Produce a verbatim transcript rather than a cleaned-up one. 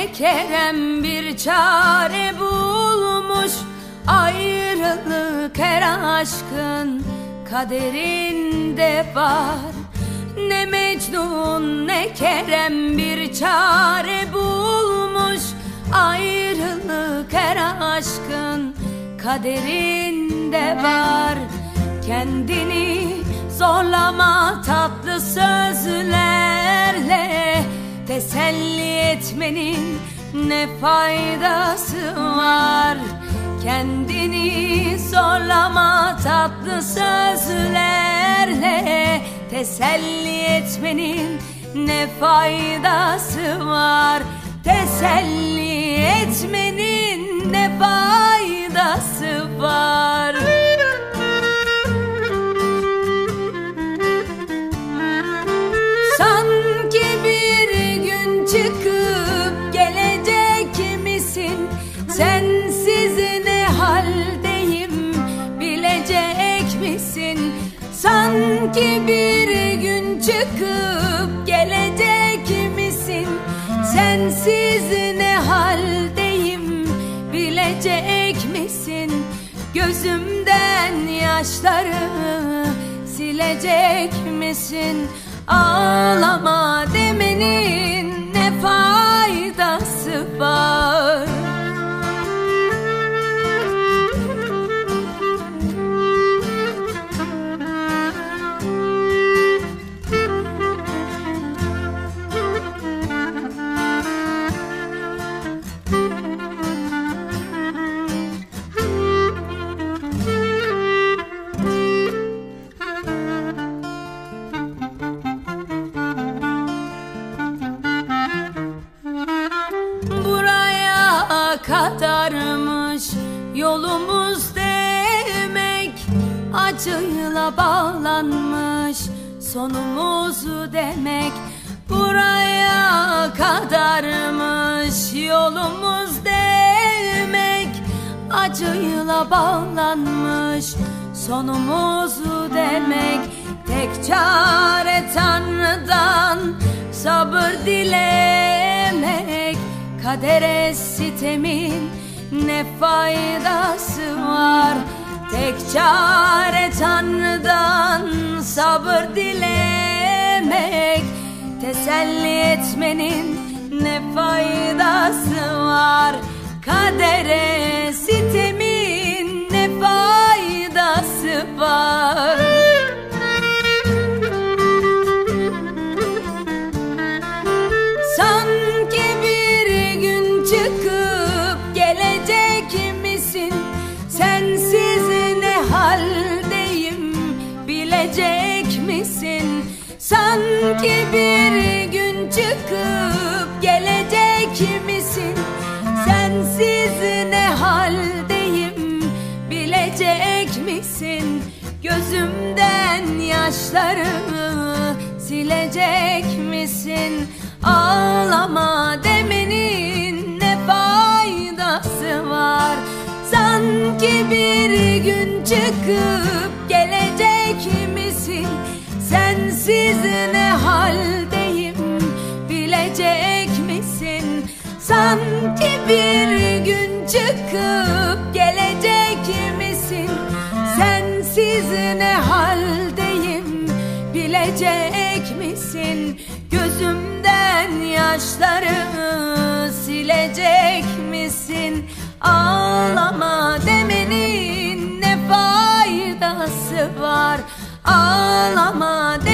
ne kerem bir çare bulmuş. Ayrılık her aşkın kaderinde var. Ne Mecnun ne Kerem bir çare bulmuş. Ayrılık her aşkın kaderinde var. Kendini zorlama tatlı sözlerle, teselli etmenin ne faydası var? Kendini zorlama tatlı sözlerle, teselli etmenin ne faydası var? Teselli etmenin ne faydası var? Sanki bir gün çıkıp gelecek misin? Sensiz ne haldeyim bilecek misin? Sanki bir gün çıkıp gelecek misin? Sensiz ne haldeyim bilecek misin? Gözümden yaşları silecek misin? Ağlama demenin ne faydası var? Kadarmış yolumuz demek, acıyla bağlanmış sonumuz demek. Buraya kadarmış yolumuz demek, acıyla bağlanmış sonumuz demek. Tek çare Tanrı'dan sabır dilemek. Kadere sitemin ne faydası var? Tek çare Tanrı'dan sabır dilemek. Teselli etmenin ne faydası var? Kadere sitemin ne faydası var? Sanki bir gün çıkıp gelecek misin? Sensiz ne haldeyim bilecek misin? Sanki bir gün çıkıp gelecek misin? Sensiz ne haldeyim bilecek misin? Gözümden yaşlarımı silecek misin? Ağlama demenin ne faydası var? Sanki bir gün çıkıp gelecek misin? Sensiz ne haldeyim bilecek misin? Sanki bir gün çıkıp gelecek misin? Sensiz ne haldeyim bilecek misin? Gözümden yaşlarımı silecek misin? Ağlama demenin ne faydası var? Ağlama